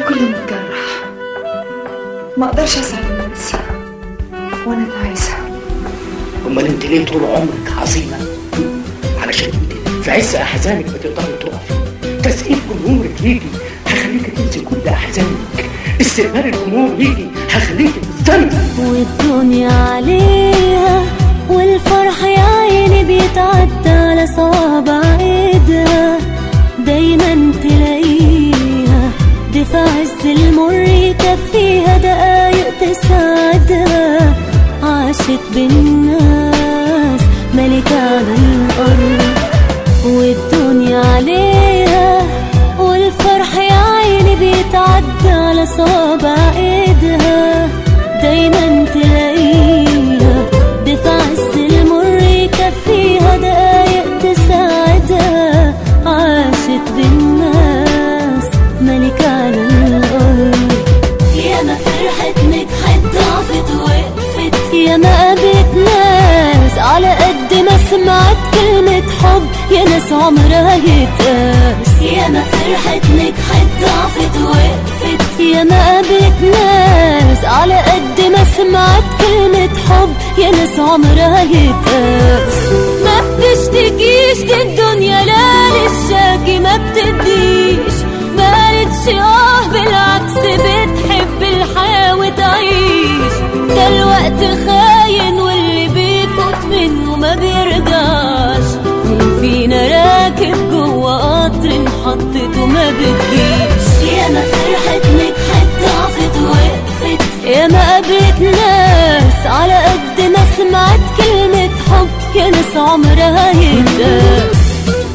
كله متجرح، ما اقدرش اسعد الناس وانا تعيسه. امال انت ليه طول عمرك عظيمه؟ علشان انت في عز احزانك بتقدري تقفي. تسقيف جمهورك يجي هخليك تنسي كل احزانك، استقبال الجمهور يجي هخليك تستمتع. والدنيا عليها والفرح يا عيني بيتعدى على صوابع ايدها، دايما تلاقيها دفع عز المر يكفيها دقايق تساعدها. عاشت بالناس ملكة على الأرض، والدنيا عليها والفرح يا عيني بيتعدى على صوابع ايدها، دايما تلاقيها دفع عز المر يكفيها دقايق تساعدها. عاشت بالناس ملكة على الأرض، ياما فرحت نجحت ضعفت وقفت، ياما قابلت ناس على قد ما سمعت كلمة حب يا ناس عمرها يتقاس. ياما فرحت نجحت ضعفت وقفت، ياما قابلت ناس على قد ما سمعت كلمة حب يا ناس عمرها يتقاس. ما بتشتكيش دي الدنيا لا للشاكي ما بتديش، ما قالتش بالعكس بتحب الحياة وتعيش. ده الوقت خاين واللي بيفوت منه ما بيرجعش، مين فينا راكب جوه قطر انحطت وما بتجيش. ياما فرحت نجحت ضعفت وقفت، ياما قابلت ناس على قد ما سمعت كلمة حب يا ناس عمرها يتقاس.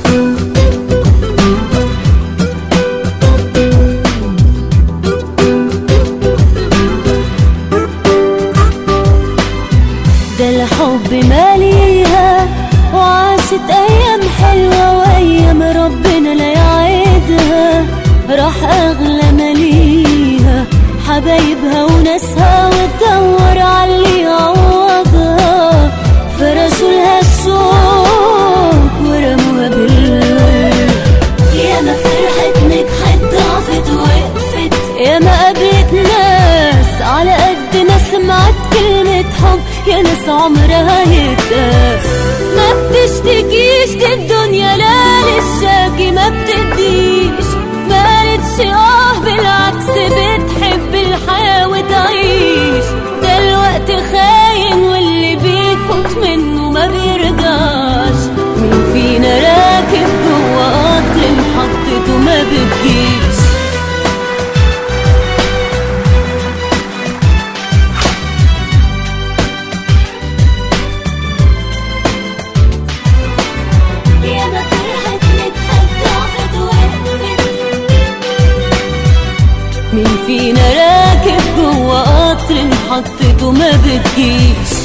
ده الحب ماليها وعاشت ايام حلوة وايام ربنا لا يعيدها. راح اغلى ماليها حبايبها وناسها وتدور عاللي يعوضها، فرشوا لها الشوق ورموها بالورد. ياما فرحت نجحت ضعفت وقفت، ياما قابلت ناس على قد ما سمعت كلمة حب يا ناس عمرها يتقاس. ما بتشتكيش دي الدنيا لا للشاكي ما بتديش، ما قالتش بالعكس بتحب الحياة وتعيش. ده الوقت خاين واللي بيفوت منه ما بيرجعش، مين فينا راكب جوه قطر انحطت وما بتجيش. مين فينا راكب جوه قطر انحطت وما بتجيش.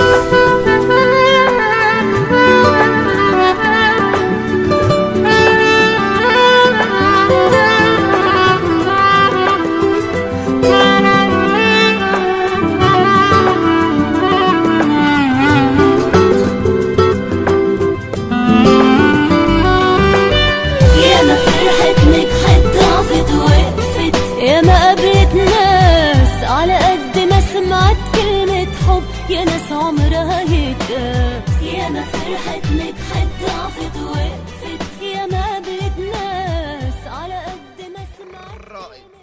ياما فرحت نجحت ضعفت وقفت، ياما قابلت ناس على قد ما سمعت كلمة حب يا ناس عمرها يتقاس. ياما فرحت نجحت ضعفت وقفت، ياما قابلت ناس على قد ما سمعت